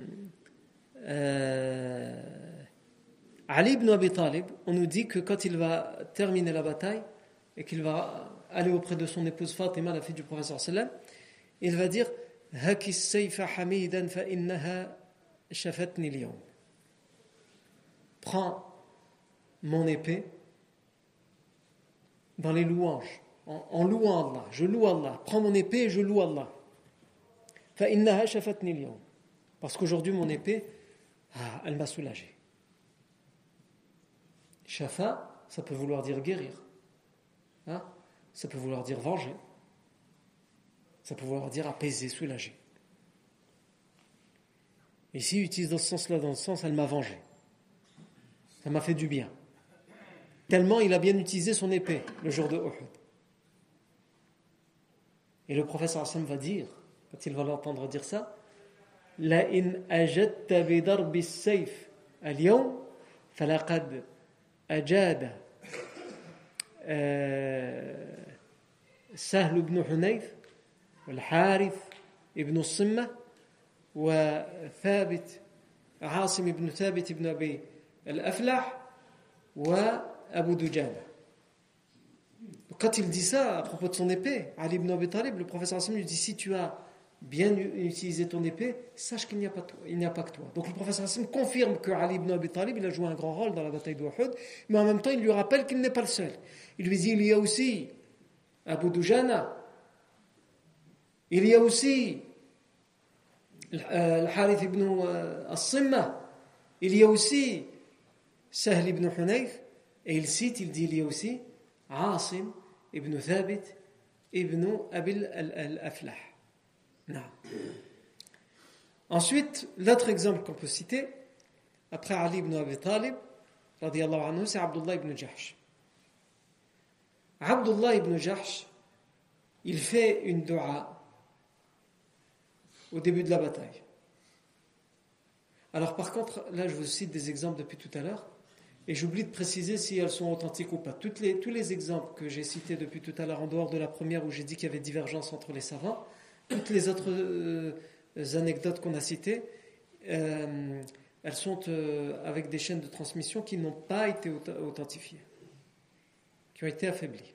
euh, Ali ibn Abi Talib, on nous dit que quand il va terminer la bataille et qu'il va aller auprès de son épouse Fatima, la fille du prophète sallallahu alayhi wa sallam, il va dire Haki sayfa hamidan fa innaha shafatni al-yawm. Prends mon épée dans les louanges, en, en louant Allah. Je loue Allah. Prends mon épée et je loue Allah. Fa innaha shafatni al-yawm. Parce qu'aujourd'hui, mon épée, ah, elle m'a soulagé. Shafa, ça peut vouloir dire guérir. Hein? Ça peut vouloir dire venger. Ça peut vouloir dire apaiser, soulager. Ici, il utilise dans ce sens-là, dans le sens, elle m'a vengé. Ça m'a fait du bien. Tellement il a bien utilisé son épée le jour de Uhud. Et le prophète sallallahu alayhi wa sallam va dire, quand il va l'entendre dire ça, La in ajadta bi darbi as-sayf al-yawm falaqad ajada Sahl ibn Hunayf والحارث ابن الصمة وثابت عاصم ابن ثابت ابن أبي الأفلح وأبو دجانة. Quand il dit ça à propos de son épée, Ali ibn Abi Talib, le professeur Hassan lui dit si tu as bien utilisé ton épée, sache qu'il n'y a pas, toi, il n'y a pas que toi. Donc le professeur Hassan confirme que Ali ibn Abi Talib il a joué un grand rôle dans la bataille d'Uhud, mais en même temps il lui rappelle qu'il n'est pas le seul. Il lui dit il y a aussi Abu Dujana, il y a aussi le Harith ibn al-Simma, il y a aussi Sahl ibn Hunayf, et il cite, il dit il y a aussi Asim ibn Thabit ibn Abil al-Aflah. Non. Ensuite, l'autre exemple qu'on peut citer, après Ali ibn Abi Talib, radiyallahu anhu, c'est Abdullah ibn Jahsh. Abdullah ibn Jahsh, il fait une dua au début de la bataille. Alors par contre, là je vous cite des exemples depuis tout à l'heure, et j'oublie de préciser si elles sont authentiques ou pas. Toutes les, tous les exemples que j'ai cités depuis tout à l'heure, en dehors de la première où j'ai dit qu'il y avait divergence entre les savants, toutes les autres euh, anecdotes qu'on a citées, euh, elles sont euh, avec des chaînes de transmission qui n'ont pas été authentifiées, qui ont été affaiblies.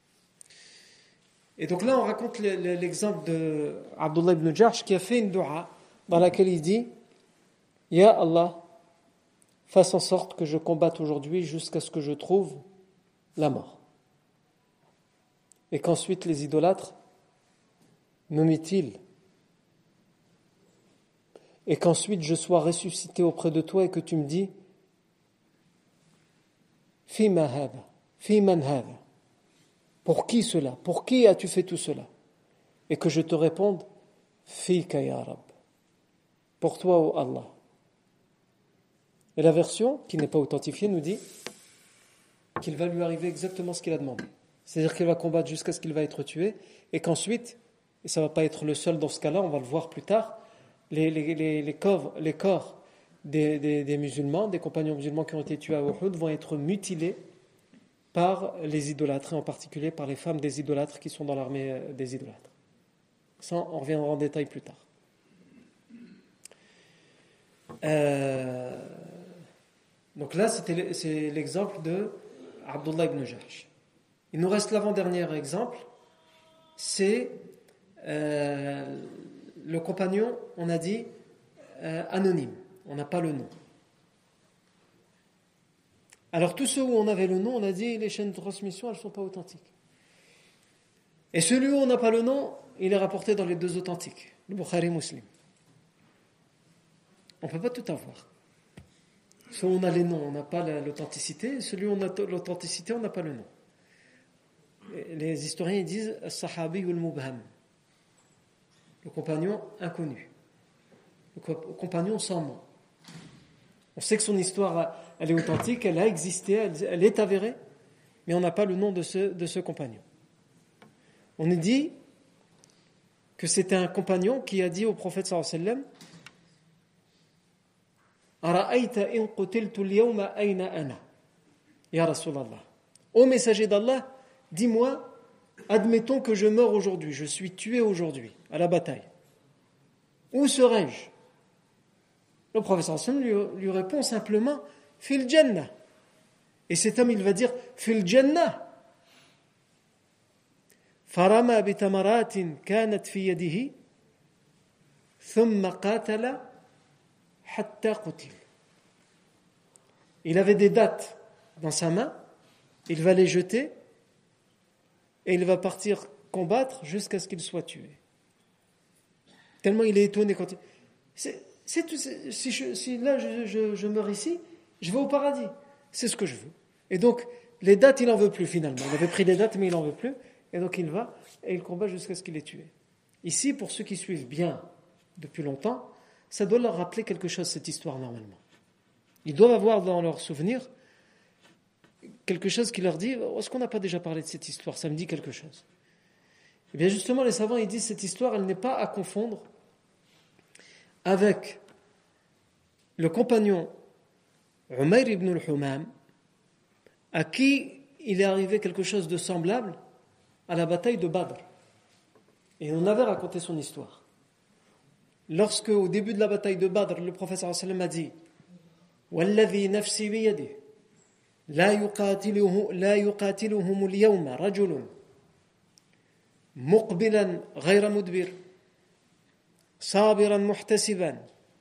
Et donc là, on raconte l'exemple de Abdullah ibn Jahsh qui a fait une dua dans laquelle il dit « Ya Allah, fasse en sorte que je combatte aujourd'hui jusqu'à ce que je trouve la mort. » Et qu'ensuite les idolâtres me mutilent et qu'ensuite je sois ressuscité auprès de toi et que tu me dis Fima hada, fiman hada. Pour qui cela? Pour qui as-tu fait tout cela? Et que je te réponde Fika ya Rab. Pour toi, ô Allah. Et la version, qui n'est pas authentifiée, nous dit qu'il va lui arriver exactement ce qu'il a demandé. C'est-à-dire qu'il va combattre jusqu'à ce qu'il va être tué, et qu'ensuite, et ça ne va pas être le seul dans ce cas-là, on va le voir plus tard, les, les, les, les corps, les corps des, des, des musulmans, des compagnons musulmans qui ont été tués à Uhud, vont être mutilés par les idolâtres, et en particulier par les femmes des idolâtres qui sont dans l'armée des idolâtres. Ça, on reviendra en détail plus tard. Euh, donc là, c'était, c'est l'exemple de Abdullah ibn Jahsh. Il nous reste l'avant-dernier exemple, c'est euh, le compagnon, on a dit, euh, anonyme, on n'a pas le nom. Alors tous ceux où on avait le nom, on a dit, les chaînes de transmission, elles ne sont pas authentiques. Et celui où on n'a pas le nom, il est rapporté dans les deux authentiques, le Bukhari et Muslim. On ne peut pas tout avoir. Soit on a les noms, on n'a pas l'authenticité, celui où on a l'authenticité, on n'a pas le nom. Les historiens disent « Sahabi ou al-Mubham », le compagnon inconnu, le compagnon sans nom. On sait que son histoire, elle est authentique, elle a existé, elle, elle est avérée, mais on n'a pas le nom de ce, de ce compagnon. On nous dit que c'était un compagnon qui a dit au prophète sallallahu alayhi wa sallam Ara'ayta in qutiltu al-yawma ayna ana ya Rasulallah. Ô messager d'Allah, dis-moi, admettons que je meurs aujourd'hui, je suis tué aujourd'hui à la bataille. Où serais-je? Le prophète sallallahu alayhi wa sallam lui, lui répond simplement fil jannah. Et cet homme il va dire fil jannah. فرمى بتمرات كانت في يده ثم قاتل حتى قتل. Il avait des dattes dans sa main, il va les jeter et il va partir combattre jusqu'à ce qu'il soit tué. Tellement il est étonné quand il... C'est, c'est tout, c'est, si, je, si là je, je, je meurs ici, je vais au paradis. C'est ce que je veux. Et donc les dattes il n'en veut plus finalement. Il avait pris des dattes mais il n'en veut plus. Et donc il va et il combat jusqu'à ce qu'il est tué. Ici, pour ceux qui suivent bien depuis longtemps, ça doit leur rappeler quelque chose, cette histoire normalement. Ils doivent avoir dans leur souvenir quelque chose qui leur dit « Est-ce qu'on n'a pas déjà parlé de cette histoire ? Ça me dit quelque chose. » Et bien justement, les savants ils disent cette histoire, elle n'est pas à confondre avec le compagnon Umayr ibn al-Humam, à qui il est arrivé quelque chose de semblable à la bataille de Badr. Et on avait raconté son histoire. Lorsque, au début de la bataille de Badr, le prophète sallallahu alayhi wa sallam a dit وَالَّذِي نَفْسِي بِيَدِهِ لَا يُقَاتِلُهُ لَا يُقَاتِلُهُمُ الْيَوْمَ رَجُلٌ مُقْبِلًا غَيْرَ مُدْبِرٍ صَابِرًا مُحْتَسِبًا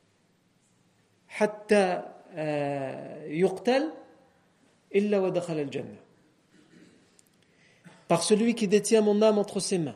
حَتَّى يُقْتَلْ إِلَّا وَدَخَلَ الْجَنَّةِ. Par celui qui détient mon âme entre ses mains.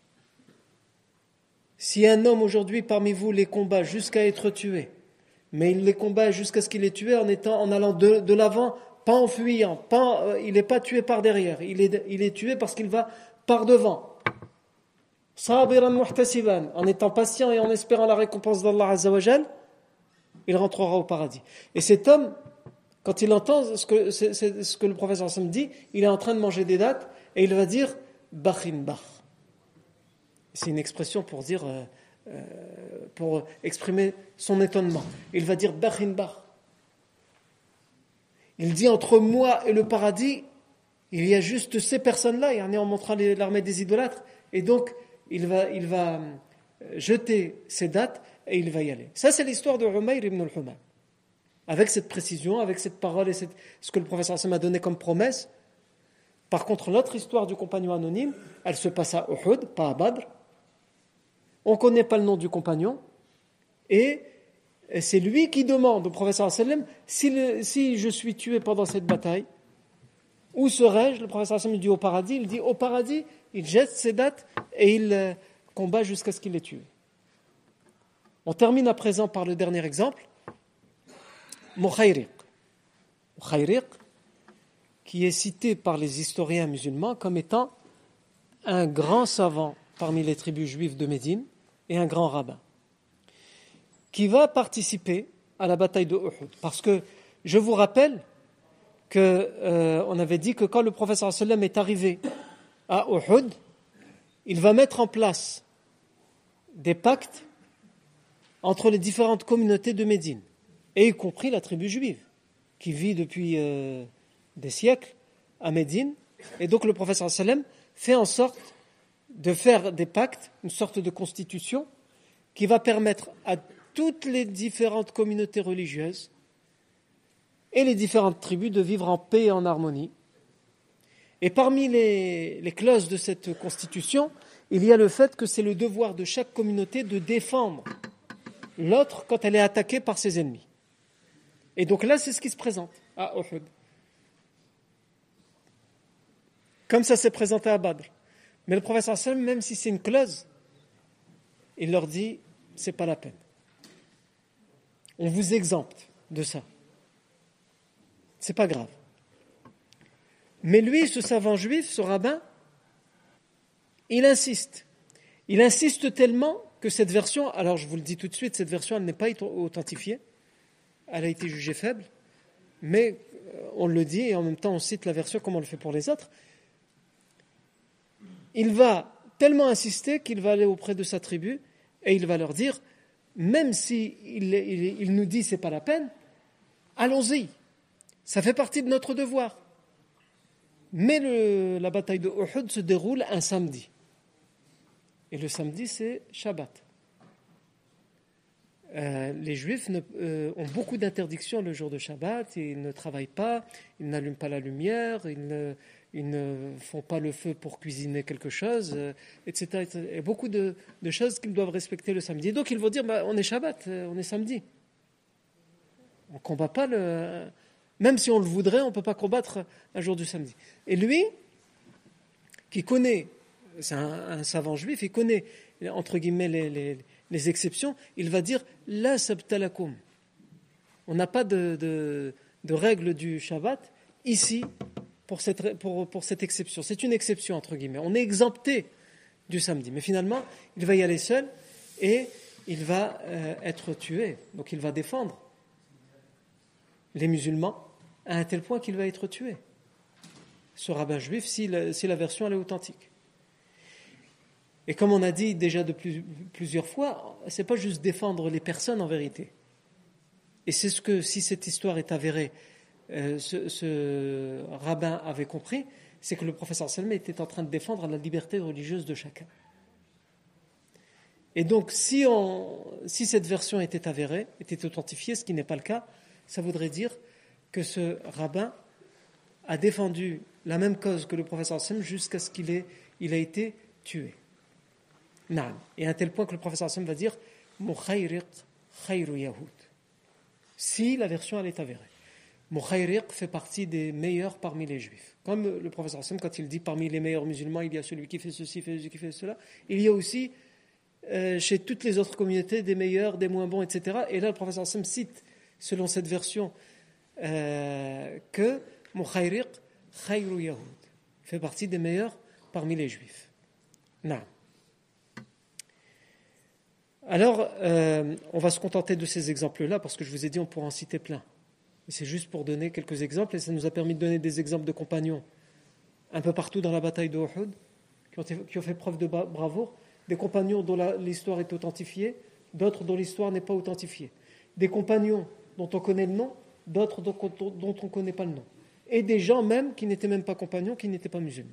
Si un homme aujourd'hui parmi vous les combat jusqu'à être tué, mais il les combat jusqu'à ce qu'il est tué en étant, en allant de, de l'avant, pas en fuyant, pas, euh, il n'est pas tué par derrière, il est, il est tué parce qu'il va par devant. Sabiran muhtasiban, en étant patient et en espérant la récompense d'Allah Azza wa Jal, il rentrera au paradis. Et cet homme, quand il entend ce que, c'est, c'est ce que le professeur Sam dit, il est en train de manger des dattes et il va dire Bachin Bach. C'est une expression pour dire, euh, euh, pour exprimer son étonnement. Il va dire Bachin Bach. Il dit entre moi et le paradis, il y a juste ces personnes-là, et en en montrant l'armée des idolâtres, et donc il va, il va jeter ses dattes et il va y aller. Ça, c'est l'histoire de Umayr ibn al-Humam. Avec cette précision, avec cette parole et cette, ce que le professeur Hassan a donné comme promesse. Par contre, l'autre histoire du compagnon anonyme, elle se passe à Uhud, pas à Badr. On ne connaît pas le nom du compagnon. Et c'est lui qui demande au professeur Hassan, si, le, si je suis tué pendant cette bataille, où serais-je? Le professeur Hassan dit au paradis. Il dit au paradis, il, il jette ses dattes et il combat jusqu'à ce qu'il les tue. On termine à présent par le dernier exemple, Mukhayriq. Mukhayriq, qui est cité par les historiens musulmans comme étant un grand savant parmi les tribus juives de Médine et un grand rabbin, qui va participer à la bataille de Uhud. Parce que je vous rappelle qu'on euh, avait dit que quand le prophète sallallahu alayhi wa sallam est arrivé à Uhud, il va mettre en place des pactes entre les différentes communautés de Médine, et y compris la tribu juive, qui vit depuis euh, des siècles à Médine. Et donc le prophète sallallahu alayhi wa sallam fait en sorte de faire des pactes, une sorte de constitution, qui va permettre à toutes les différentes communautés religieuses et les différentes tribus de vivre en paix et en harmonie. Et parmi les, les clauses de cette constitution, il y a le fait que c'est le devoir de chaque communauté de défendre l'autre quand elle est attaquée par ses ennemis. Et donc là, c'est ce qui se présente à Uhud. Comme ça s'est présenté à Badr. Mais le prophète sallallahu alayhi wa sallam, même si c'est une clause, il leur dit, c'est pas la peine. On vous exempte de ça. C'est pas grave. Mais lui, ce savant juif, ce rabbin, il insiste. Il insiste tellement que cette version, alors je vous le dis tout de suite, cette version, elle n'est pas authentifiée. Elle a été jugée faible. Mais on le dit et en même temps on cite la version comme on le fait pour les autres. Il va tellement insister qu'il va aller auprès de sa tribu et il va leur dire, même si il, il, il nous dit c'est pas la peine, allons-y, ça fait partie de notre devoir. Mais le, la bataille de Uhud se déroule un samedi. Et le samedi, c'est Shabbat. Euh, les Juifs ne, euh, ont beaucoup d'interdictions le jour de Shabbat. Ils ne travaillent pas, ils n'allument pas la lumière, ils ne, ils ne font pas le feu pour cuisiner quelque chose, euh, et cetera, et cetera. Et beaucoup de, de choses qu'ils doivent respecter le samedi. Et donc ils vont dire, bah, on est Shabbat, on est samedi. On ne combat pas le... Même si on le voudrait, on ne peut pas combattre un jour du samedi. Et lui, qui connaît, c'est un, un savant juif, il connaît, entre guillemets, les, les, les exceptions, il va dire « La sabtalakum ». On n'a pas de, de, de règle du Shabbat ici pour cette, pour, pour cette exception. C'est une exception, entre guillemets. On est exempté du samedi. Mais finalement, il va y aller seul et il va euh, être tué. Donc il va défendre les musulmans à un tel point qu'il va être tué. Ce rabbin juif, si la, si la version elle est authentique. Et comme on a dit déjà de plus, plusieurs fois, c'est pas juste défendre les personnes en vérité. Et c'est ce que, si cette histoire est avérée, euh, ce, ce rabbin avait compris, c'est que le professeur sallam était en train de défendre la liberté religieuse de chacun. Et donc, si, on, si cette version était avérée, était authentifiée, ce qui n'est pas le cas, ça voudrait dire que ce rabbin a défendu la même cause que le professeur sallam jusqu'à ce qu'il ait, il a été tué. Naam. Et à un tel point que le professeur sallam va dire Mukhayriq khayru Yahoud. Si la version elle est avérée. Mukhayriq fait partie des meilleurs parmi les juifs. Comme le professeur sallam, quand il dit parmi les meilleurs musulmans, il y a celui qui fait ceci, fait celui qui fait cela, il y a aussi euh, chez toutes les autres communautés des meilleurs, des moins bons, et cetera. Et là, le professeur sallam cite, selon cette version, euh, que Mukhayriq khayru Yahoud fait partie des meilleurs parmi les juifs. Naam. Alors, euh, on va se contenter de ces exemples-là parce que je vous ai dit on pourra en citer plein. Et c'est juste pour donner quelques exemples et ça nous a permis de donner des exemples de compagnons un peu partout dans la bataille de Uhud qui ont, qui ont fait preuve de bravoure, des compagnons dont la, l'histoire est authentifiée, d'autres dont l'histoire n'est pas authentifiée, des compagnons dont on connaît le nom, d'autres dont, dont on ne connaît pas le nom, et des gens même qui n'étaient même pas compagnons, qui n'étaient pas musulmans.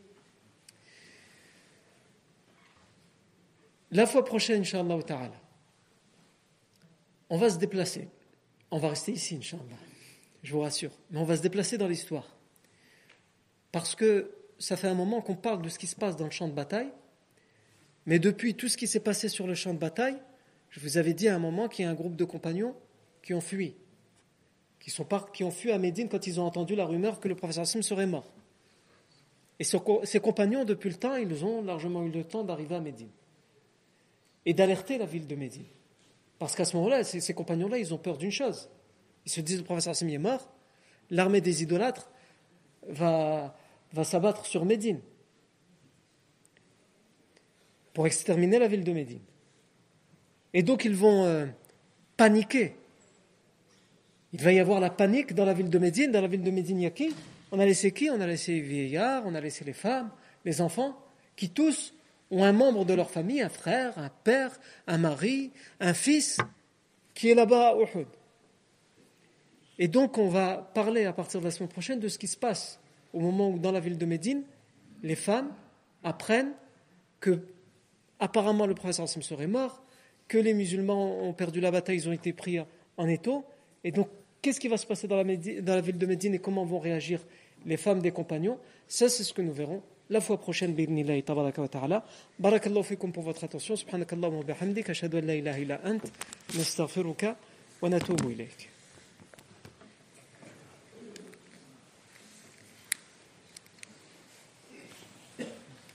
La fois prochaine, Inch'Allah ta'ala, on va se déplacer. On va rester ici, Inch'Allah, je vous rassure. Mais on va se déplacer dans l'histoire. Parce que ça fait un moment qu'on parle de ce qui se passe dans le champ de bataille, mais depuis tout ce qui s'est passé sur le champ de bataille, je vous avais dit à un moment qu'il y a un groupe de compagnons qui ont fui, qui, sont par... qui ont fui à Médine quand ils ont entendu la rumeur que le professeur Hassim serait mort. Et ces compagnons, depuis le temps, ils ont largement eu le temps d'arriver à Médine et d'alerter la ville de Médine. Parce qu'à ce moment-là, ces, ces compagnons-là, ils ont peur d'une chose. Ils se disent, le prophète sallallahu alayhi wa sallam est mort, l'armée des idolâtres va, va s'abattre sur Médine pour exterminer la ville de Médine. Et donc ils vont euh, paniquer. Il va y avoir la panique dans la ville de Médine. Dans la ville de Médine, il y a qui ? On a laissé qui ? On a laissé les vieillards, on a laissé les femmes, les enfants, qui tous ont un membre de leur famille, un frère, un père, un mari, un fils, qui est là-bas à Uhud. Et donc on va parler à partir de la semaine prochaine de ce qui se passe au moment où dans la ville de Médine, les femmes apprennent que apparemment le prophète sallallahu alayhi wa sallam serait mort, que les musulmans ont perdu la bataille, ils ont été pris en étau. Et donc, qu'est-ce qui va se passer dans la, Médine, dans la ville de Médine et comment vont réagir les femmes des compagnons ? Ça, c'est ce que nous verrons la fois prochaine. Bi'idhnillahi tabaraka wa ta'ala. Barakallahu fikum pour votre attention. Subhanakallahumma wa bihamdik. Ashhadu an la ilaha illa ant. Nastaghfiruka wa natubu ilayk.